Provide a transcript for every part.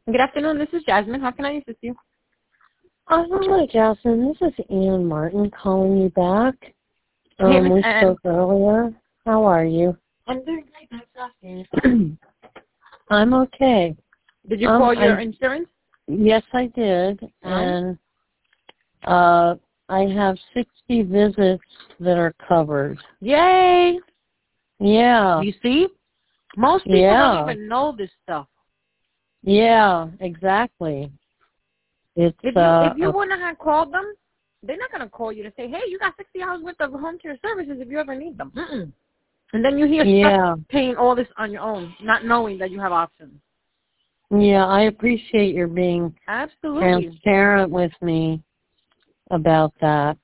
Good afternoon. This is Jasmine. How can I assist you? Hello, Jasmine. This is Ann Martin calling you back. Hey, Miss We Ann. spoke earlier. How are you? I'm doing great. Thanks for asking. I'm okay. Did you call your insurance? Yes, I did. And I have 60 visits that are covered. Yay! Yeah. You see? Most people don't even know this stuff. Yeah, exactly. It's if you wouldn't have called them, they're not going to call you to say, hey, you got 60 hours worth of home care services if you ever need them. Mm-mm. And then you hear stuff paying all this on your own, not knowing that you have options. Yeah, I appreciate your being absolutely transparent with me about that.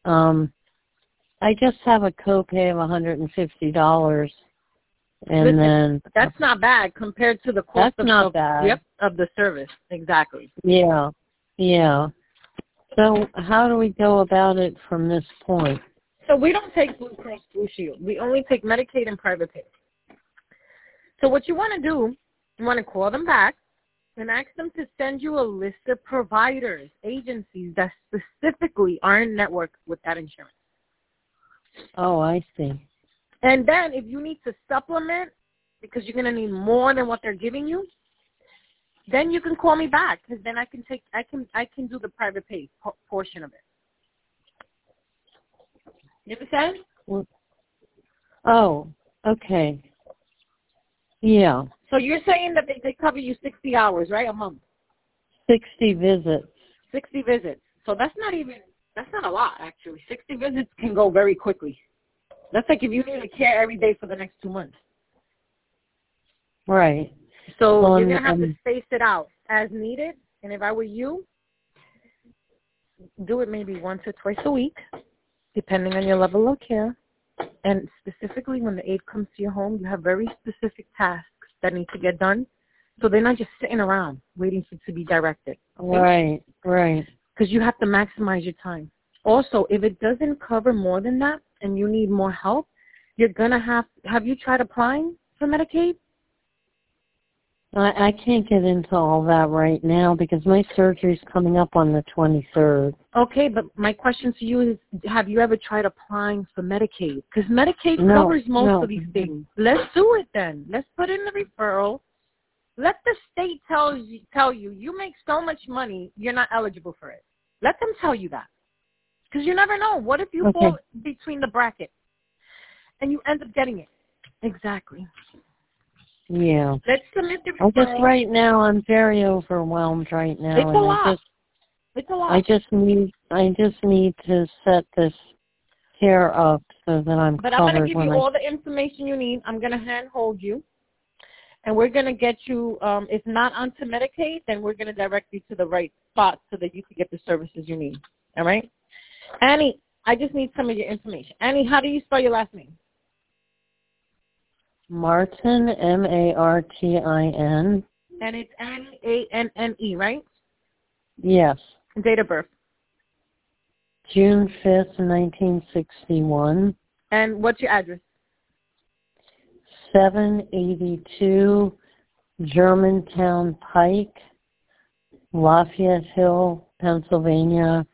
I just have a copay of $150, and then that's not bad compared to the cost of the service. Exactly. Yeah, yeah. So how do we go about it from this point? So we don't take Blue Cross Blue Shield. We only take Medicaid and private pay. So what you want to do, you want to call them back and ask them to send you a list of providers, agencies that specifically are in network with that insurance. Oh, I see. And then if you need to supplement, because you're going to need more than what they're giving you, then you can call me back, because then I can do the private pay portion of it. You understand? Oh, okay. Yeah. So you're saying that they cover you 60 hours, right, a month? 60 visits. 60 visits. So that's not a lot, actually. 60 visits can go very quickly. That's like if you need to care every day for the next 2 months. Right. So you're going to have to space it out as needed. And if I were you, do it maybe once or twice a week, depending on your level of care. And specifically when the aide comes to your home, you have very specific tasks that need to get done. So they're not just sitting around waiting for it to be directed. Okay? Right. Because you have to maximize your time. Also, if it doesn't cover more than that and you need more help, you're going to have you tried applying for Medicaid? I can't get into all that right now because my surgery's coming up on the 23rd. Okay, but my question to you is, have you ever tried applying for Medicaid? Because Medicaid covers most of these things. Let's do it then. Let's put in the referral. Let the state tell you you make so much money, you're not eligible for it. Let them tell you that. Because you never know. What if you fall between the bracket and you end up getting it? Exactly. Yeah. Let's submit the referral. Just right now, I'm very overwhelmed right now. It's a lot. It's a lot. I just need to set this care up so that I'm covered. But I'm going to give you all the information you need. I'm going to handhold you. And we're going to get you, if not onto Medicaid, then we're going to direct you to the right spot so that you can get the services you need. All right? Annie, I just need some of your information. Annie, how do you spell your last name? Martin, Martin. And it's Annie, Anne, right? Yes. Date of birth? June 5th, 1961. And what's your address? 782 Germantown Pike, Lafayette Hill, Pennsylvania,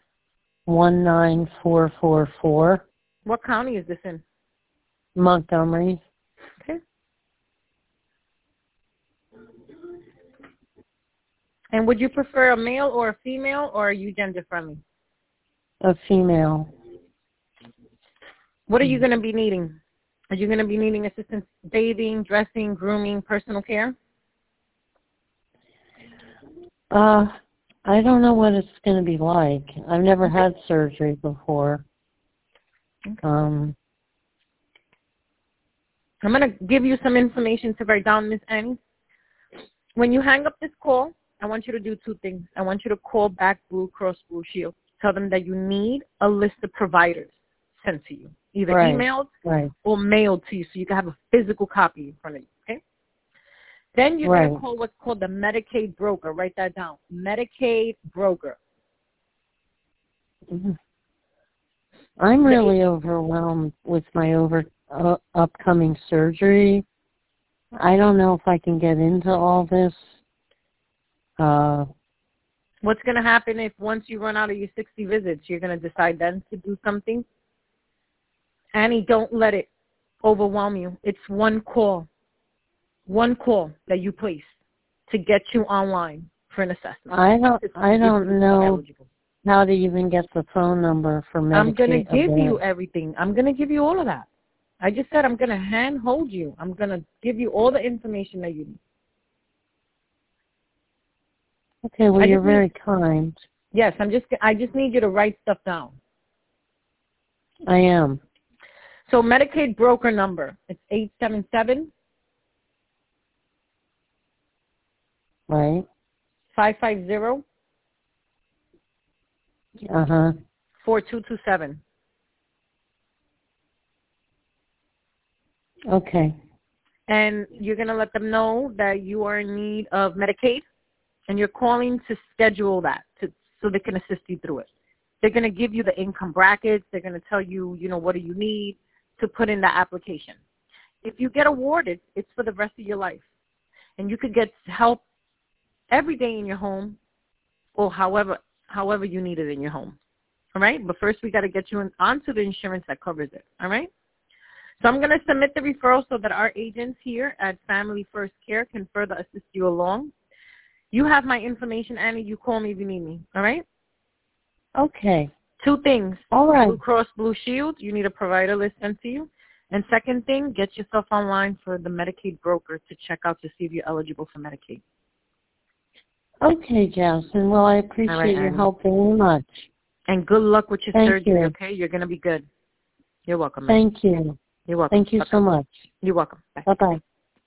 19444. What county is this in? Montgomery. Okay. And would you prefer a male or a female, or are you gender friendly? A female. What are you going to be needing? Are you going to be needing assistance bathing, dressing, grooming, personal care? I don't know what it's going to be like. I've never had surgery before. I'm going to give you some information to write down, Miss Annie. When you hang up this call, I want you to do two things. I want you to call back Blue Cross Blue Shield. Tell them that you need a list of providers sent to you, either emailed or mailed to you, so you can have a physical copy in front of you, okay? Then you're going to call what's called the Medicaid broker. Write that down. Medicaid broker. Mm-hmm. I'm really overwhelmed with my upcoming surgery. I don't know if I can get into all this. What's going to happen if once you run out of your 60 visits, you're going to decide then to do something? Annie, don't let it overwhelm you. It's one call that you place to get you online for an assessment. I don't know how to even get the phone number for Medicaid. I'm going to give you everything. I'm going to give you all of that. I just said I'm going to hand hold you. I'm going to give you all the information that you need. Okay, well, you're very kind. Yes, I just need you to write stuff down. I am. So Medicaid broker number, it's 877. Right. 550. 4227. Okay. And you're going to let them know that you are in need of Medicaid, and you're calling to schedule that so they can assist you through it. They're going to give you the income brackets. They're going to tell you, what do you need to put in the application. If you get awarded, it's for the rest of your life. And you could get help every day in your home or however you need it in your home. All right? But first we got to get you onto the insurance that covers it. All right? So I'm going to submit the referral so that our agents here at Family First Care can further assist you along. You have my information, Annie. You call me if you need me. All right? Okay. 2 things. All right. Blue Cross Blue Shield, you need a provider list sent to you. And second thing, get yourself online for the Medicaid broker to check out to see if you're eligible for Medicaid. Okay, Jasmine. Well, I appreciate your help very much. And good luck with your surgery, okay? You're going to be good. You're welcome. Thank you. You're welcome. Thank you so much. You're welcome. Bye. Bye-bye.